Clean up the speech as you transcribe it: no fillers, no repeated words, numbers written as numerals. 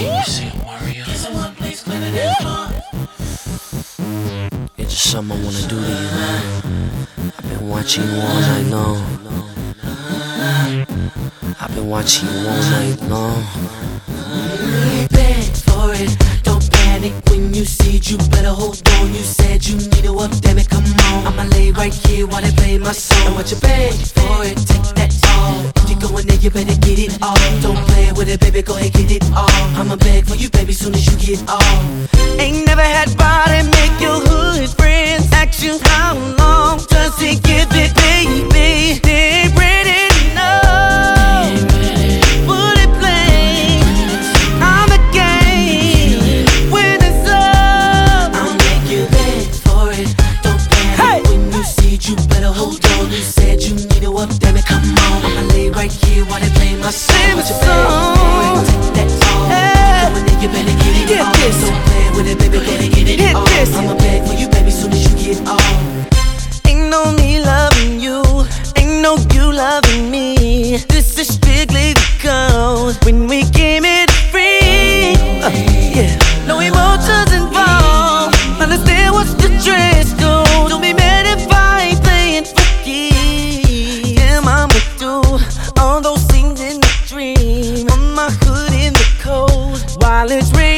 It's just something I wanna do to you, man. I've been watching you all night long. I've been watching you all night long. Beg for it, don't panic when you see it. You better hold on. You said you need a up, damn it, come on. I'ma lay right here while they play my song. But you beg for it, take that all. If you go in there, you better get it all. Don't play with it, baby, go ahead, get it all. I'ma beg for you, baby, soon as you get all. Ain't never had body make your hood friends ask you how long does it give it, baby? They ready to know. Put it plain, I'm the game. When it's up, I'll make you beg for it. Don't panic when you see it. You better hold on. You said you need a up, damn it, come on. I'ma lay right here while they play my song. But you beg for it, take that all. Go in there, you better get it all. Don't play with it, baby, go ahead, get it all. I'ma beg for you, baby, soon as you get all. Ain't no me loving you, ain't no you loving me. This is strictly the code when we came it free. Yeah, no emotions involved. Understand what's the dress code. Don't be mad if I ain't playing for keys. Damn, I'ma do all those things in the dream. On my hood in the cold while it's raining.